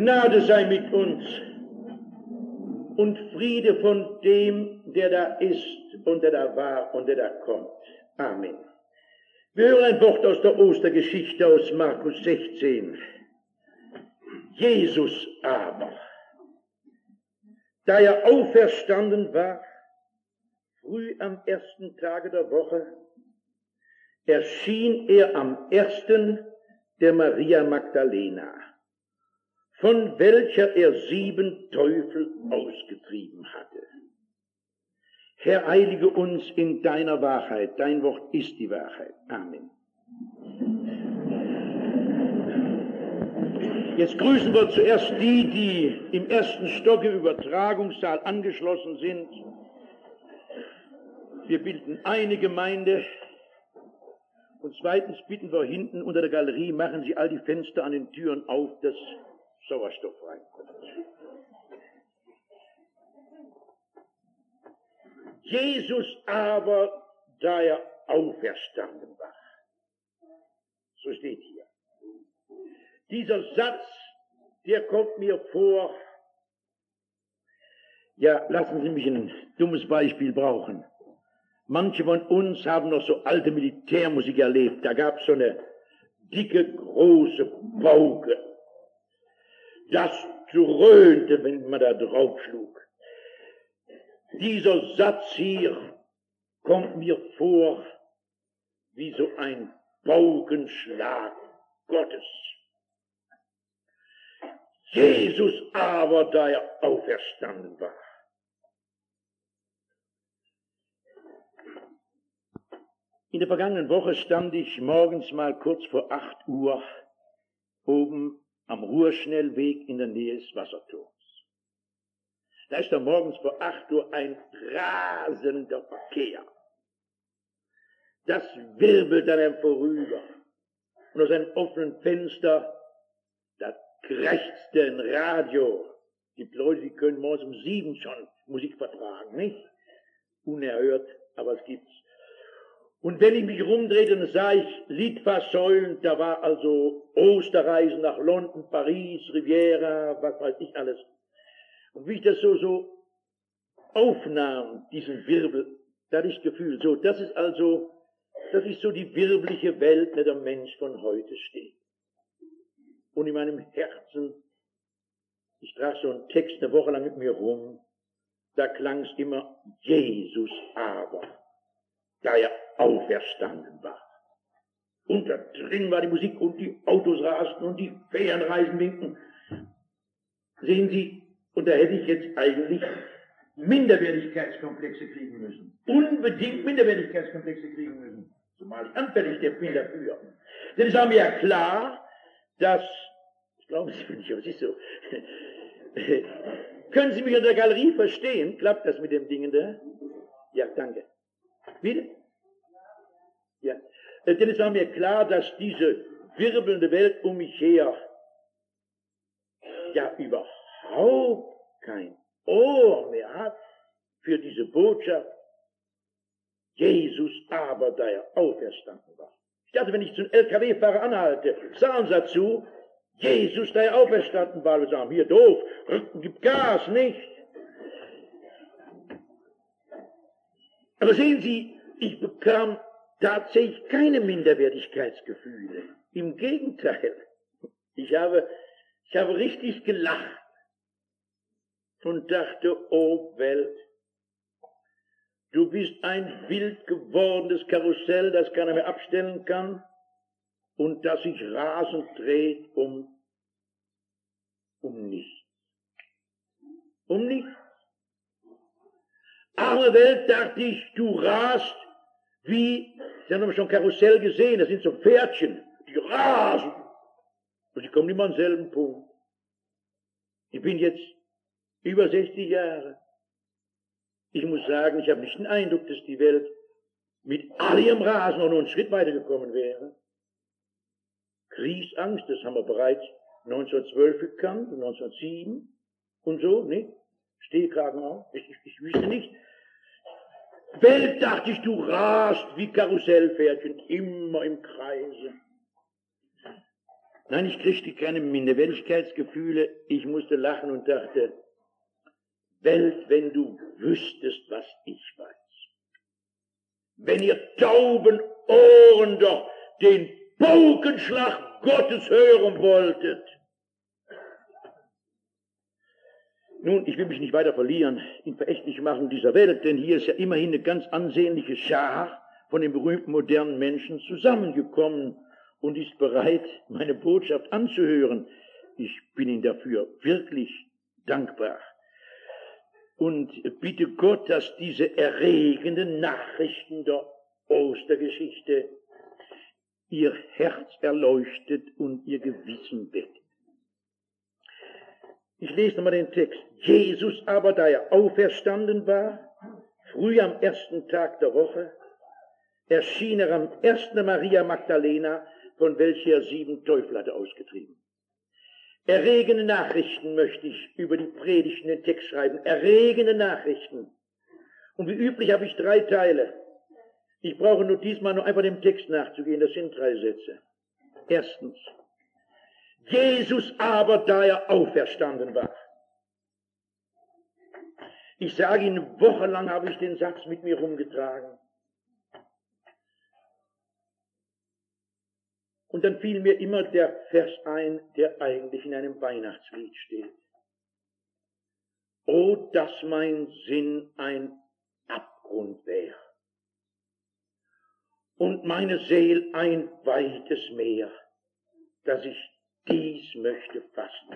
Gnade sei mit uns und Friede von dem, der da ist und der da war und der da kommt. Amen. Wir hören ein Wort aus der Ostergeschichte aus Markus 16. Jesus aber, da er auferstanden war, früh am ersten Tage der Woche, erschien er am ersten der Maria Magdalena, von welcher er 7 Teufel ausgetrieben hatte. Herr, heilige uns in deiner Wahrheit, dein Wort ist die Wahrheit. Amen. Jetzt grüßen wir zuerst die im ersten Stock im Übertragungssaal angeschlossen sind. Wir bilden eine Gemeinde. Und zweitens bitten wir hinten unter der Galerie, machen Sie all die Fenster an den Türen auf, dass Sauerstoff reinkommt. Jesus aber, da er auferstanden war. So steht hier. Dieser Satz, der kommt mir vor, ja, lassen Sie mich ein dummes Beispiel brauchen. Manche von uns haben noch so alte Militärmusik erlebt. Da gab es so eine dicke, große Pauke. Das dröhnte, wenn man da drauf schlug. Dieser Satz hier kommt mir vor wie so ein Paukenschlag Gottes. Jesus aber, da er auferstanden war. In der vergangenen Woche stand ich morgens mal kurz vor 8 Uhr oben am Ruhrschnellweg in der Nähe des Wasserturms. Da ist da morgens vor 8 Uhr ein rasender Verkehr. Das wirbelt an einem vorüber. Und aus einem offenen Fenster, da krächzte ein Radio. Es gibt Leute, die können morgens um 7 schon Musik vertragen, nicht? Unerhört, aber es gibt's. Und wenn ich mich rumdrehte, dann sah ich Litfaßsäulen, da war also Osterreisen nach London, Paris, Riviera, was weiß ich alles. Und wie ich das so aufnahm, diesen Wirbel, da hatte ich das Gefühl, so, das ist so die wirbliche Welt, in der der Mensch von heute steht. Und in meinem Herzen, ich trage so einen Text eine Woche lang mit mir rum, da klang es immer, Jesus aber, da er auferstanden war. Und da drin war die Musik und die Autos rasten und die Fähren reisen winken. Sehen Sie, und da hätte ich jetzt eigentlich Minderwertigkeitskomplexe kriegen müssen. Unbedingt Minderwertigkeitskomplexe kriegen müssen. Zumal ich anfällig bin dafür. Denn es war mir ja klar, dass, ich glaube es nicht, aber es ist so. Können Sie mich in der Galerie verstehen? Klappt das mit dem Dingen da? Ja, danke. Bitte? Ja. Denn es war mir klar, dass diese wirbelnde Welt um mich her ja überhaupt kein Ohr mehr hat für diese Botschaft. Jesus aber, da er auferstanden war. Ich dachte, wenn ich zum LKW-Fahrer anhalte, sagen Sie dazu, Jesus, da er auferstanden war, wir sagen, hier doof, gib Gas, nicht? Aber sehen Sie, ich bekam tatsächlich keine Minderwertigkeitsgefühle. Im Gegenteil, ich habe richtig gelacht und dachte, oh Welt, du bist ein wild gewordenes Karussell, das keiner mehr abstellen kann und das sich rasend dreht um nichts. Um nichts. Arme Welt, dachte ich, du rast wie, Sie haben schon Karussell gesehen, das sind so Pferdchen, die rasen. Und sie kommen immer an denselben Punkt. Ich bin jetzt über 60 Jahre. Ich muss sagen, ich habe nicht den Eindruck, dass die Welt mit all ihrem Rasen auch nur einen Schritt weitergekommen wäre. Kriegsangst, das haben wir bereits 1912 gekannt und 1907 und so, nicht? Stehkragen auch. Ich wüsste nicht. Welt, dachte ich, du rast wie Karussellpferdchen, immer im Kreise. Nein, ich kriegte keine Minderwertigkeitsgefühle. Ich musste lachen und dachte, Welt, wenn du wüsstest, was ich weiß. Wenn ihr tauben Ohren doch den Paukenschlag Gottes hören wolltet. Nun, ich will mich nicht weiter verlieren in Verächtlichmachung dieser Welt, denn hier ist ja immerhin eine ganz ansehnliche Schar von den berühmten modernen Menschen zusammengekommen und ist bereit, meine Botschaft anzuhören. Ich bin Ihnen dafür wirklich dankbar. Und bitte Gott, dass diese erregenden Nachrichten der Ostergeschichte Ihr Herz erleuchtet und Ihr Gewissen weckt. Ich lese nochmal den Text. Jesus aber, da er auferstanden war, früh am ersten Tag der Woche, erschien er am ersten Maria Magdalena, von welcher er 7 Teufel hatte ausgetrieben. Erregende Nachrichten möchte ich über die Predigt in den Text schreiben. Erregende Nachrichten. Und wie üblich habe ich 3 Teile. Ich brauche nur diesmal nur einfach dem Text nachzugehen. Das sind 3 Sätze. Erstens. Jesus aber, da er auferstanden war. Ich sage Ihnen, wochenlang habe ich den Satz mit mir rumgetragen. Und dann fiel mir immer der Vers ein, der eigentlich in einem Weihnachtslied steht. O, dass mein Sinn ein Abgrund wäre und meine Seel ein weites Meer, dass ich dies möchte fassen.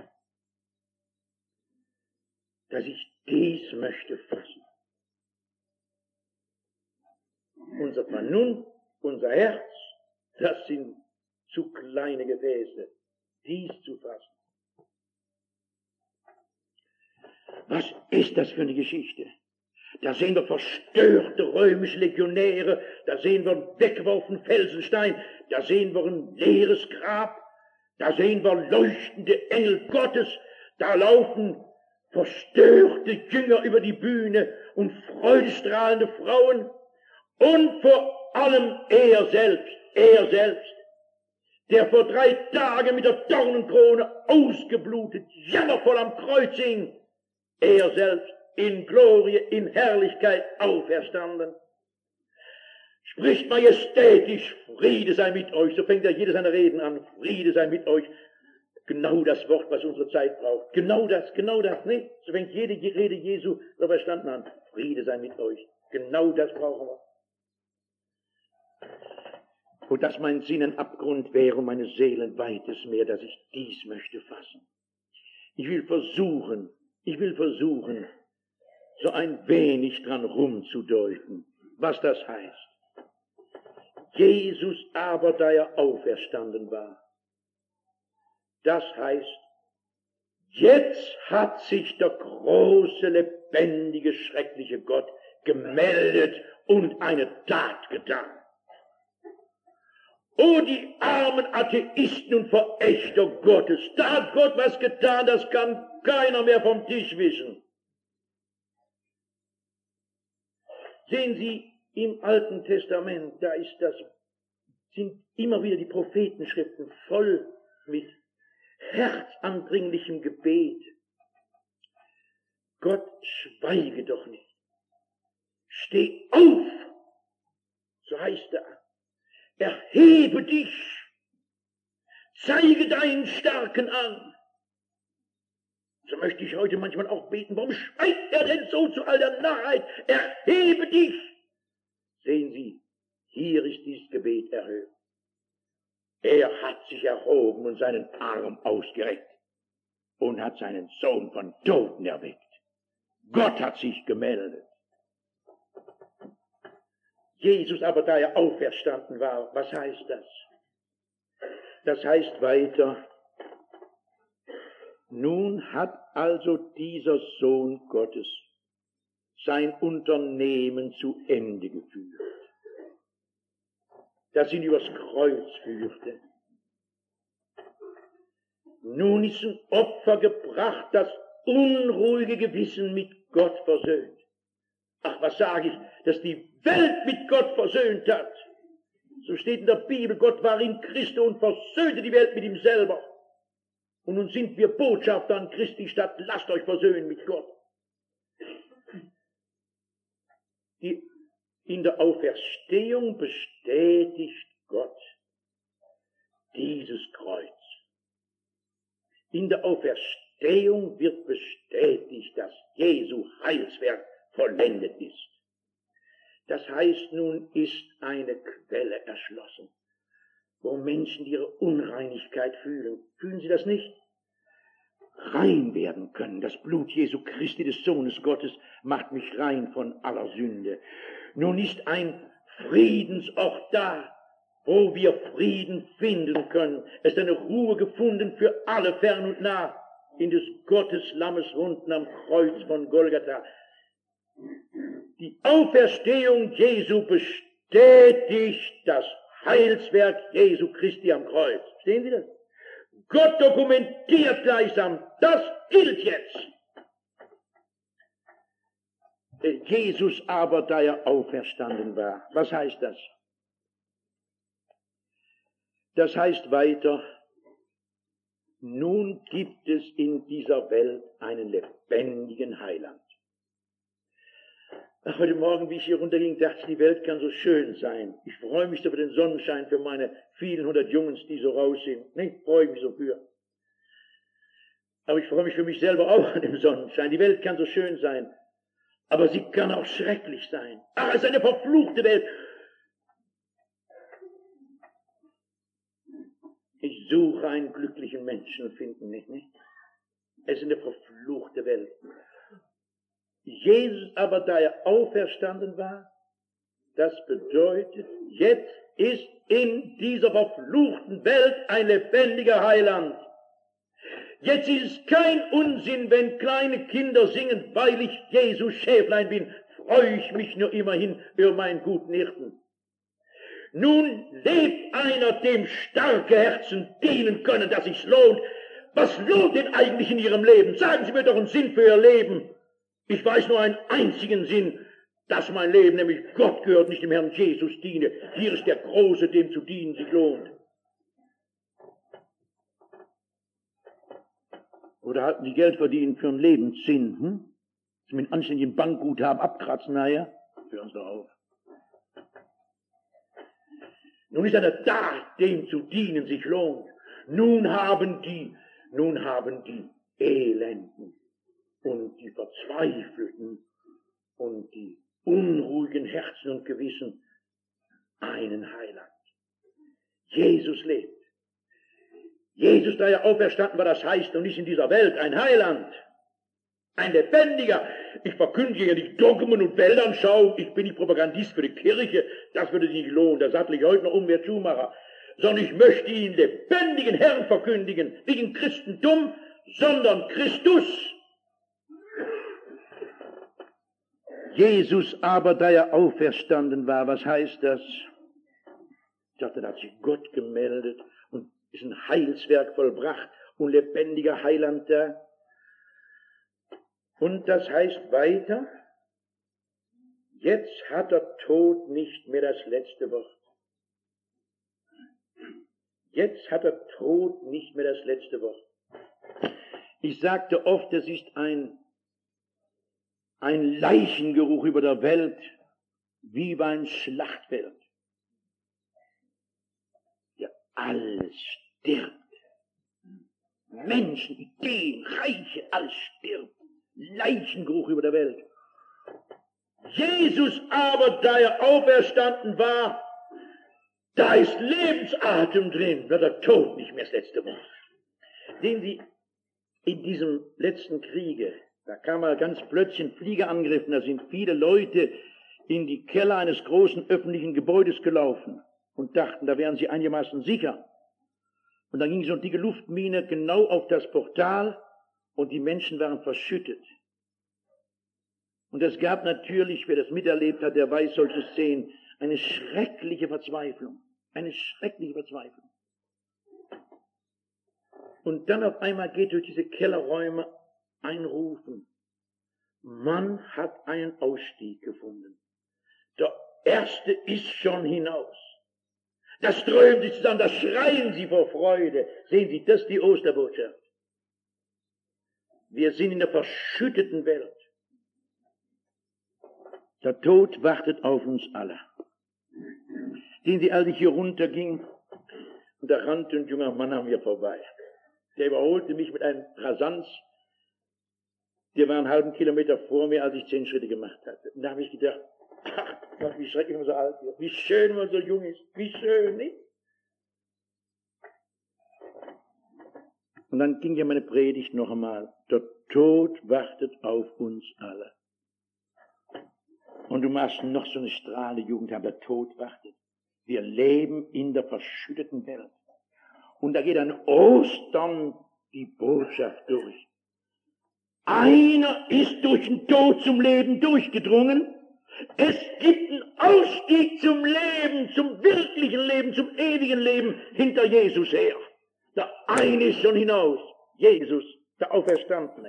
Dass ich dies möchte fassen. Unser Vernunft, unser Herz, das sind zu kleine Gefäße, dies zu fassen. Was ist das für eine Geschichte? Da sehen wir verstörte römische Legionäre, da sehen wir einen weggeworfenen Felsenstein, da sehen wir ein leeres Grab, da sehen wir leuchtende Engel Gottes, da laufen verstörte Jünger über die Bühne und freudestrahlende Frauen und vor allem er selbst, der vor 3 Tagen mit der Dornenkrone ausgeblutet, jammervoll am Kreuz hing, er selbst in Glorie, in Herrlichkeit auferstanden. Spricht majestätisch, Friede sei mit euch, so fängt ja jeder seine Reden an, Friede sei mit euch. Genau das Wort, was unsere Zeit braucht. Genau das, ne? So fängt jede Rede Jesu verstanden an, Friede sei mit euch. Genau das brauchen wir. Und dass mein Sinn ein Abgrund wäre und meine Seele ein weites Meer, dass ich dies möchte fassen. Ich will versuchen, so ein wenig dran rumzudeuten, was das heißt. Jesus aber, da er auferstanden war. Das heißt, jetzt hat sich der große, lebendige, schreckliche Gott gemeldet und eine Tat getan. Oh, die armen Atheisten und Verächter Gottes, da hat Gott was getan, das kann keiner mehr vom Tisch wischen. Sehen Sie, im Alten Testament, sind immer wieder die Prophetenschriften voll mit herzandringlichem Gebet. Gott, schweige doch nicht. Steh auf, so heißt er. Erhebe dich, zeige deinen starken Arm. So möchte ich heute manchmal auch beten. Warum schweigt er denn so zu all der Narrheit? Erhebe dich. Sehen Sie, hier ist dieses Gebet erhöht. Er hat sich erhoben und seinen Arm ausgereckt und hat seinen Sohn von Toten erweckt. Gott hat sich gemeldet. Jesus aber, da er auferstanden war, was heißt das? Das heißt weiter, nun hat also dieser Sohn Gottes sein Unternehmen zu Ende geführt, das ihn übers Kreuz führte. Nun ist ein Opfer gebracht, das unruhige Gewissen mit Gott versöhnt. Ach, was sage ich, dass die Welt mit Gott versöhnt hat. So steht in der Bibel, Gott war in Christo und versöhnte die Welt mit ihm selber. Und nun sind wir Botschafter an Christi Stadt, lasst euch versöhnen mit Gott. In der Auferstehung bestätigt Gott dieses Kreuz. In der Auferstehung wird bestätigt, dass Jesu Heilswerk vollendet ist. Das heißt, nun ist eine Quelle erschlossen, wo Menschen ihre Unreinigkeit fühlen. Fühlen sie das nicht? Rein werden können. Das Blut Jesu Christi, des Sohnes Gottes, macht mich rein von aller Sünde. Nun ist ein Friedensort da, wo wir Frieden finden können. Es ist eine Ruhe gefunden für alle fern und nah in des Gottes Lammes Wunden am Kreuz von Golgatha. Die Auferstehung Jesu bestätigt das Heilswerk Jesu Christi am Kreuz. Sehen Sie das? Gott dokumentiert gleichsam, das gilt jetzt. Jesus aber, da er auferstanden war. Was heißt das? Das heißt weiter, nun gibt es in dieser Welt einen lebendigen Heiland. Heute Morgen, wie ich hier runterging, dachte ich, die Welt kann so schön sein. Ich freue mich so für den Sonnenschein, für meine vielen hundert Jungs, die so raus sind. Ich freue mich so für. Aber ich freue mich für mich selber auch an dem Sonnenschein. Die Welt kann so schön sein, aber sie kann auch schrecklich sein. Ach, es ist eine verfluchte Welt. Ich suche einen glücklichen Menschen und finde ihn nicht. Es ist eine verfluchte Welt. Jesus aber, da er auferstanden war, das bedeutet, jetzt ist in dieser verfluchten Welt ein lebendiger Heiland. Jetzt ist es kein Unsinn, wenn kleine Kinder singen, weil ich Jesus Schäflein bin, freue ich mich nur immerhin über meinen guten Hirten. Nun lebt einer, dem starke Herzen dienen können, dass sich's lohnt. Was lohnt denn eigentlich in ihrem Leben? Sagen Sie mir doch einen Sinn für Ihr Leben. Ich weiß nur einen einzigen Sinn, dass mein Leben nämlich Gott gehört, nicht dem Herrn Jesus diene. Hier ist der Große, dem zu dienen sich lohnt. Oder halten die Geld verdienen für einen Lebenssinn? Sie mit anständigem Bankguthaben abkratzen nachher? Hören Sie doch auf. Nun ist einer da, dem zu dienen sich lohnt. Nun haben die Elenden und die Verzweifelten und die unruhigen Herzen und Gewissen einen Heiland. Jesus lebt. Jesus, da er auferstanden war, das heißt, und ist in dieser Welt ein Heiland, ein Lebendiger. Ich verkündige ja nicht Dogmen und Weltanschauung, ich bin nicht Propagandist für die Kirche, das würde sich nicht lohnen, da sattel ich heute noch mehr Schuhmacher, sondern ich möchte Ihnen lebendigen Herrn verkündigen, nicht in Christentum, sondern Christus. Jesus aber, da er auferstanden war, was heißt das? Ich dachte, da hat sich Gott gemeldet und ist ein Heilswerk vollbracht und lebendiger Heiland da. Und das heißt weiter, jetzt hat der Tod nicht mehr das letzte Wort. Jetzt hat der Tod nicht mehr das letzte Wort. Ich sagte oft, es ist ein Leichengeruch über der Welt, wie über ein Schlachtfeld. Ja, alles stirbt. Menschen, Ideen, Reiche, alles stirbt. Leichengeruch über der Welt. Jesus aber, da er auferstanden war, da ist Lebensatem drin, wird der Tod nicht mehr das letzte Wort. Sehen Sie, in diesem letzten Kriege, da kam mal ganz plötzlich ein Fliegerangriff, und da sind viele Leute in die Keller eines großen öffentlichen Gebäudes gelaufen und dachten, da wären sie einigermaßen sicher. Und dann ging so eine dicke Luftmine genau auf das Portal und die Menschen waren verschüttet. Und es gab natürlich, wer das miterlebt hat, der weiß solche Szenen, eine schreckliche Verzweiflung. Eine schreckliche Verzweiflung. Und dann auf einmal geht durch diese Kellerräume ein Rufen. Man hat einen Ausstieg gefunden. Der Erste ist schon hinaus. Da strömen sie zusammen, da schreien sie vor Freude. Sehen Sie, das ist die Osterbotschaft. Wir sind in der verschütteten Welt. Der Tod wartet auf uns alle. Sehen Sie, als ich hier runterging, und da rannte ein junger Mann an mir vorbei. Der überholte mich mit einem Rasanz. Der war einen halben Kilometer vor mir, als ich 10 Schritte gemacht hatte. Und da habe ich gedacht, ach, wie schrecklich man so alt wird. Wie schön man so jung ist. Wie schön, nicht? Und dann ging ja meine Predigt noch einmal. Der Tod wartet auf uns alle. Und du machst noch so eine strahlende Jugend haben, der Tod wartet. Wir leben in der verschütteten Welt. Und da geht an Ostern die Botschaft durch. Einer ist durch den Tod zum Leben durchgedrungen. Es gibt einen Ausstieg zum Leben, zum wirklichen Leben, zum ewigen Leben hinter Jesus her. Der eine ist schon hinaus, Jesus, der Auferstandene.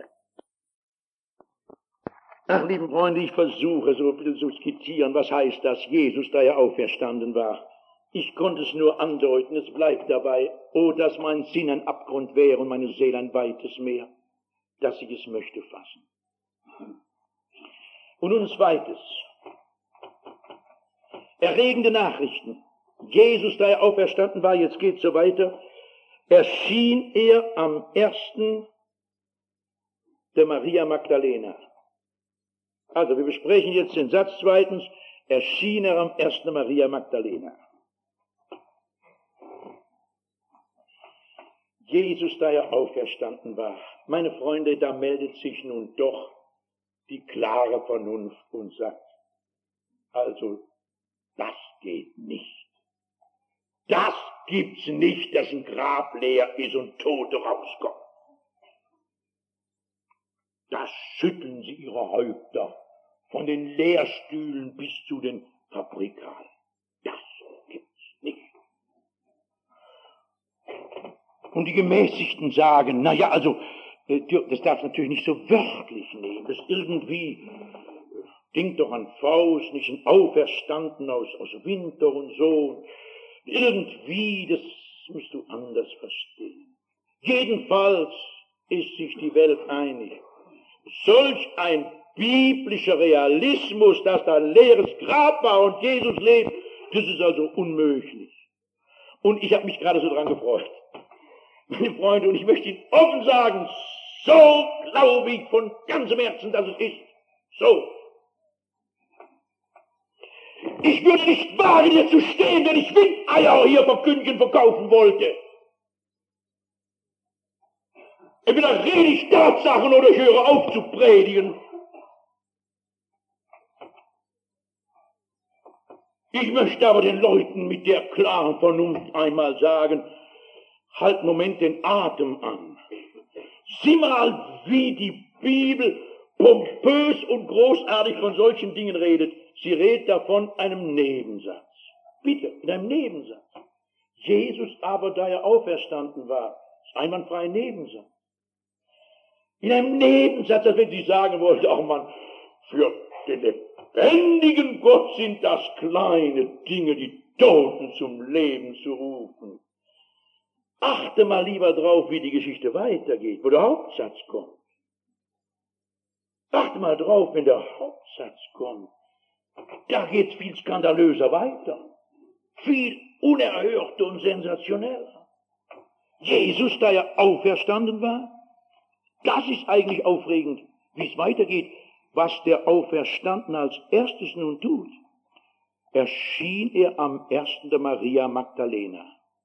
Ach, lieben Freunde, ich versuche so ein bisschen zu skizzieren, was heißt das, Jesus, da er auferstanden war. Ich konnte es nur andeuten, es bleibt dabei, oh, dass mein Sinn ein Abgrund wäre und meine Seele ein weites Meer, dass ich es möchte fassen. Und nun zweites, erregende Nachrichten. Jesus, da er auferstanden war, jetzt geht's so weiter, erschien er am 1. der Maria Magdalena. Also, wir besprechen jetzt den Satz zweitens, erschien er am 1. Maria Magdalena. Jesus, da er auferstanden war. Meine Freunde, da meldet sich nun doch die klare Vernunft und sagt, also, das geht nicht. Das gibt's nicht, dass ein Grab leer ist und Tote rauskommen. Da schütteln sie ihre Häupter von den Lehrstühlen bis zu den Fabrikalen. Das gibt's nicht. Und die Gemäßigten sagen, na ja, also, das darf natürlich nicht so wörtlich nehmen, das irgendwie, denk doch an Faust, nicht ein Auferstanden aus Winter und so. Irgendwie, das musst du anders verstehen. Jedenfalls ist sich die Welt einig. Solch ein biblischer Realismus, dass da ein leeres Grab war und Jesus lebt, das ist also unmöglich. Und ich habe mich gerade so dran gefreut. Meine Freunde, und ich möchte Ihnen offen sagen, so glaube ich von ganzem Herzen, dass es ist. So. Ich würde nicht wagen, hier zu stehen, wenn ich Windeier hier verkündigen, verkaufen wollte. Entweder rede ich Tatsachen oder ich höre auf zu predigen. Ich möchte aber den Leuten mit der klaren Vernunft einmal sagen, halt einen Moment den Atem an. Sieh mal, wie die Bibel pompös und großartig von solchen Dingen redet. Sie redet davon einem Nebensatz. Bitte, in einem Nebensatz. Jesus aber, da er auferstanden war, ist einwandfrei ein Nebensatz. In einem Nebensatz, als wenn sie sagen wollten, ach man, für den lebendigen Gott sind das kleine Dinge, die Toten zum Leben zu rufen. Achte mal lieber drauf, wie die Geschichte weitergeht, wo der Hauptsatz kommt. Achte mal drauf, wenn der Hauptsatz kommt. Da geht's viel skandalöser weiter. Viel unerhörter und sensationeller. Jesus, da er auferstanden war, das ist eigentlich aufregend, wie es weitergeht. Was der Auferstandene als erstes nun tut, erschien er am 1. der Maria Magdalena.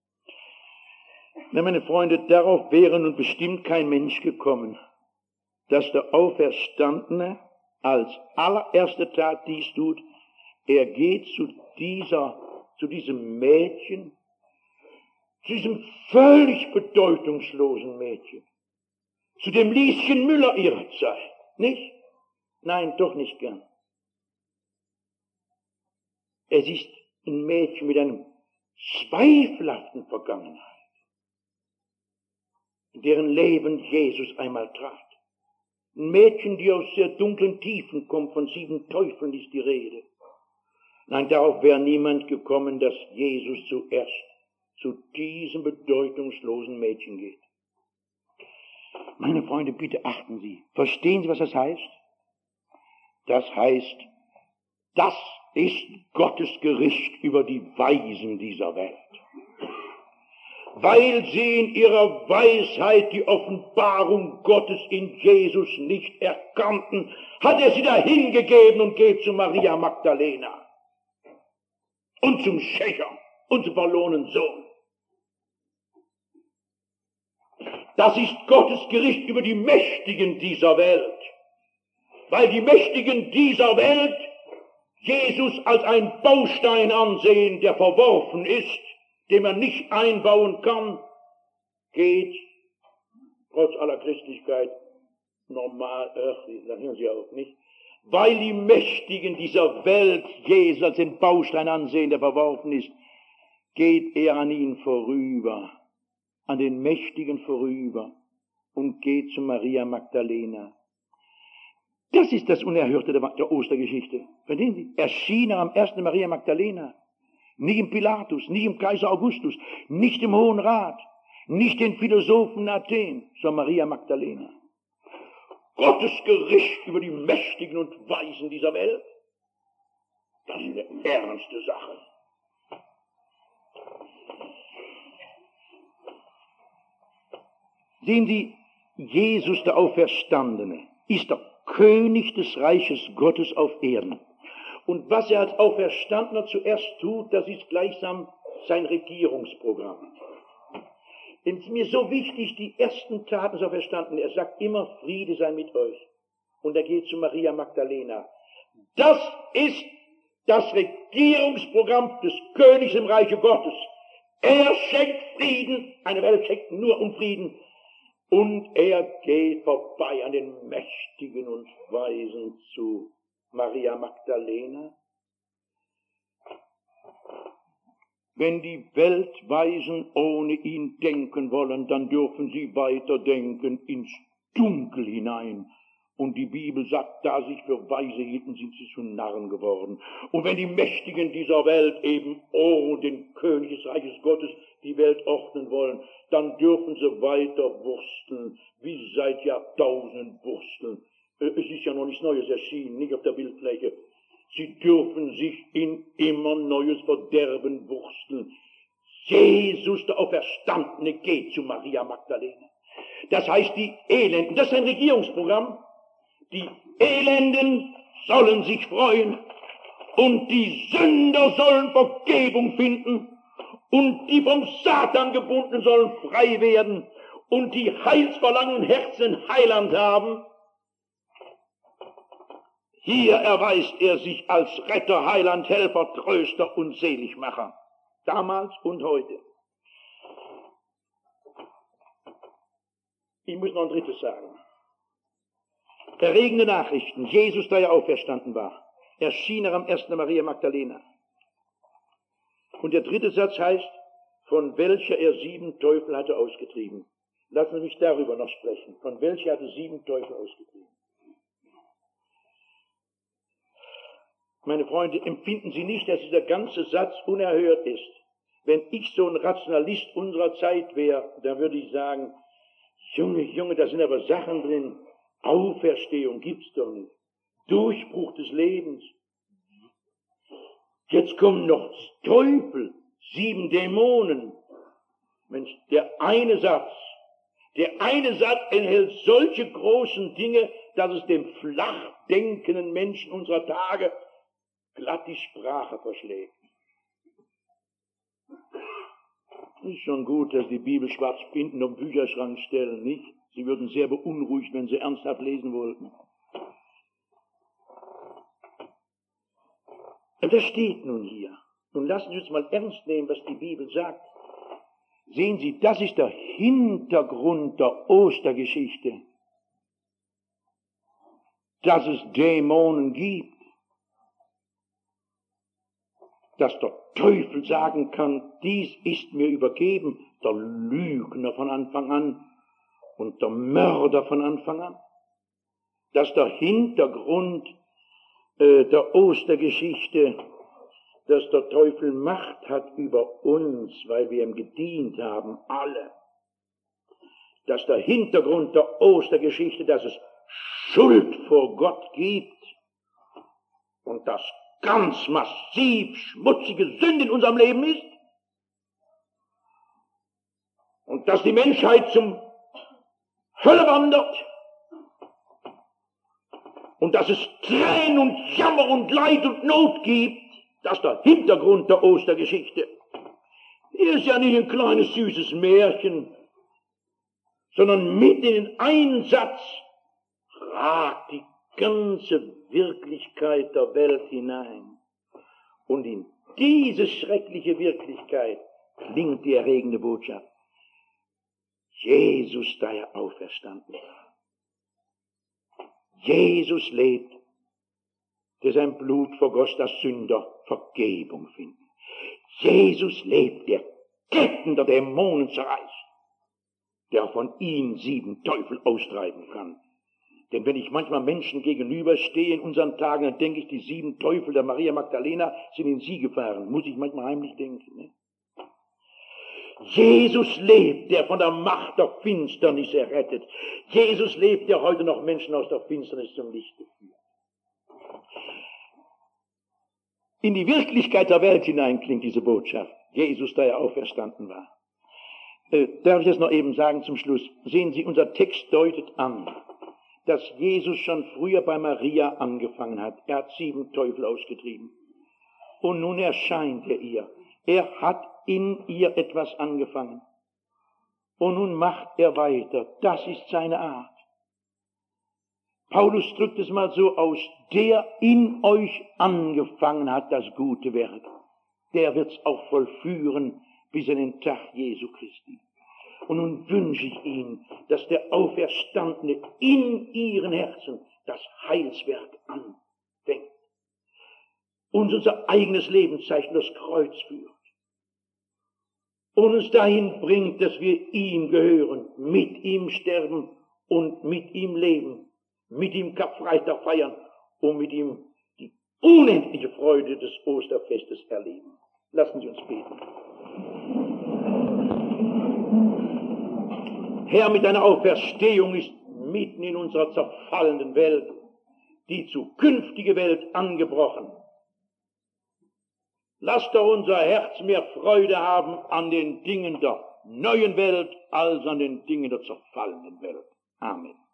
Na, meine Freunde, darauf wäre nun bestimmt kein Mensch gekommen, dass der Auferstandene als allererste Tat dies tut. Er geht zu diesem Mädchen, zu diesem völlig bedeutungslosen Mädchen, zu dem Lieschen Müller ihrer Zeit, nicht? Nein, doch nicht gern. Es ist ein Mädchen mit einem zweifelhaften Vergangenheit, in deren Leben Jesus einmal trat. Ein Mädchen, die aus sehr dunklen Tiefen kommt, von 7 Teufeln ist die Rede. Nein, darauf wäre niemand gekommen, dass Jesus zuerst zu diesem bedeutungslosen Mädchen geht. Meine Freunde, bitte achten Sie. Verstehen Sie, was das heißt? Das heißt, das ist Gottes Gericht über die Weisen dieser Welt. Weil sie in ihrer Weisheit die Offenbarung Gottes in Jesus nicht erkannten, hat er sie dahingegeben und geht zu Maria Magdalena und zum Schächer und zum verlorenen Sohn. Das ist Gottes Gericht über die Mächtigen dieser Welt, weil die Mächtigen dieser Welt Jesus als ein Baustein ansehen, der verworfen ist, den man nicht einbauen kann, geht trotz aller Christlichkeit normal, da hören Sie auch nicht, weil die Mächtigen dieser Welt Jesus als den Baustein ansehen, der verworfen ist, geht er an ihnen vorüber, an den Mächtigen vorüber und geht zu Maria Magdalena. Das ist das Unerhörte der Ostergeschichte. Verstehen Sie? Erschien er am ersten Maria Magdalena. Nicht im Pilatus, nicht im Kaiser Augustus, nicht im Hohen Rat, nicht den Philosophen Athen, sondern Maria Magdalena. Gottes Gericht über die Mächtigen und Weisen dieser Welt, das ist eine ernste Sache. Sehen Sie, Jesus, der Auferstandene, ist der König des Reiches Gottes auf Erden. Und was er als Auferstandener zuerst tut, das ist gleichsam sein Regierungsprogramm. Denn es ist mir so wichtig, die ersten Taten des Auferstandenen. Er sagt immer, Friede sei mit euch. Und er geht zu Maria Magdalena. Das ist das Regierungsprogramm des Königs im Reiche Gottes. Er schenkt Frieden, eine Welt schenkt nur um Frieden. Und er geht vorbei an den Mächtigen und Weisen zu Maria Magdalena. Wenn die Weltweisen ohne ihn denken wollen, dann dürfen sie weiterdenken ins Dunkel hinein. Und die Bibel sagt, da sich für Weise hielten, sind sie zu Narren geworden. Und wenn die Mächtigen dieser Welt eben ohne den König des Reiches Gottes die Welt ordnen wollen, dann dürfen sie weiter wursteln, wie sie seit Jahrtausenden wursteln. Es ist ja noch nichts Neues erschienen, nicht auf der Bildfläche. Sie dürfen sich in immer neues Verderben wursteln. Jesus, der Auferstandene, geht zu Maria Magdalena. Das heißt, die Elenden, das ist ein Regierungsprogramm, die Elenden sollen sich freuen und die Sünder sollen Vergebung finden und die vom Satan gebundenen sollen frei werden und die heilsverlangenden Herzen Heiland haben. Hier erweist er sich als Retter, Heiland, Helfer, Tröster und Seligmacher. Damals und heute. Ich muss noch ein drittes sagen. Erregende Nachrichten. Jesus, da er auferstanden war, erschien er am ersten Maria Magdalena. Und der dritte Satz heißt, von welcher er 7 Teufel hatte ausgetrieben. Lassen Sie mich darüber noch sprechen. Von welcher hatte 7 Teufel ausgetrieben? Meine Freunde, empfinden Sie nicht, dass dieser ganze Satz unerhört ist? Wenn ich so ein Rationalist unserer Zeit wäre, dann würde ich sagen, Junge, da sind aber Sachen drin. Auferstehung gibt's doch nicht. Durchbruch des Lebens. Jetzt kommen noch Teufel, 7 Dämonen. Mensch, der eine Satz enthält solche großen Dinge, dass es dem flach denkenden Menschen unserer Tage glatt die Sprache verschlägt. Ist schon gut, dass die Bibel schwarz binden und Bücherschrank stellen, nicht? Sie würden sehr beunruhigt, wenn sie ernsthaft lesen wollten. Und das steht nun hier. Nun lassen Sie uns mal ernst nehmen, was die Bibel sagt. Sehen Sie, das ist der Hintergrund der Ostergeschichte. Dass es Dämonen gibt. Dass der Teufel sagen kann, dies ist mir übergeben, der Lügner von Anfang an und der Mörder von Anfang an. Dass der Hintergrund der Ostergeschichte dass der Teufel Macht hat über uns, weil wir ihm gedient haben, alle. Dass der Hintergrund der Ostergeschichte, dass es Schuld vor Gott gibt und dass ganz massiv schmutzige Sünde in unserem Leben ist und dass die Menschheit zum Hölle wandert und dass es Tränen und Jammer und Leid und Not gibt, das ist der Hintergrund der Ostergeschichte. Hier ist ja nicht ein kleines süßes Märchen, sondern mitten in den Einsatz ragt die ganze Wirklichkeit der Welt hinein. Und in diese schreckliche Wirklichkeit klingt die erregende Botschaft. Jesus, da er auferstanden war. Jesus lebt, der sein Blut vergoss, dass Sünder Vergebung finden. Jesus lebt, der Ketten der Dämonen zerreißt, der von ihm 7 Teufel austreiben kann. Denn wenn ich manchmal Menschen gegenüberstehe in unseren Tagen, dann denke ich, die 7 Teufel der Maria Magdalena sind in sie gefahren. Muss ich manchmal heimlich denken. Ne? Jesus lebt, der von der Macht der Finsternis errettet. Jesus lebt, der heute noch Menschen aus der Finsternis zum Licht führt. In die Wirklichkeit der Welt hinein klingt diese Botschaft. Jesus, da er auferstanden war. Darf ich das noch eben sagen zum Schluss? Sehen Sie, unser Text deutet an, dass Jesus schon früher bei Maria angefangen hat. Er hat 7 Teufel ausgetrieben. Und nun erscheint er ihr. Er hat in ihr etwas angefangen. Und nun macht er weiter. Das ist seine Art. Paulus drückt es mal so aus. Der in euch angefangen hat, das gute Werk, der wird es auch vollführen bis an den Tag Jesu Christi. Und nun wünsche ich Ihnen, dass der Auferstandene in Ihren Herzen das Heilswerk andenkt. Uns unser eigenes Lebenszeichen, das Kreuz führt. Und uns dahin bringt, dass wir ihm gehören, mit ihm sterben und mit ihm leben, mit ihm Karfreitag feiern und mit ihm die unendliche Freude des Osterfestes erleben. Lassen Sie uns beten. Herr, mit deiner Auferstehung ist mitten in unserer zerfallenden Welt die zukünftige Welt angebrochen. Lass doch unser Herz mehr Freude haben an den Dingen der neuen Welt als an den Dingen der zerfallenen Welt. Amen.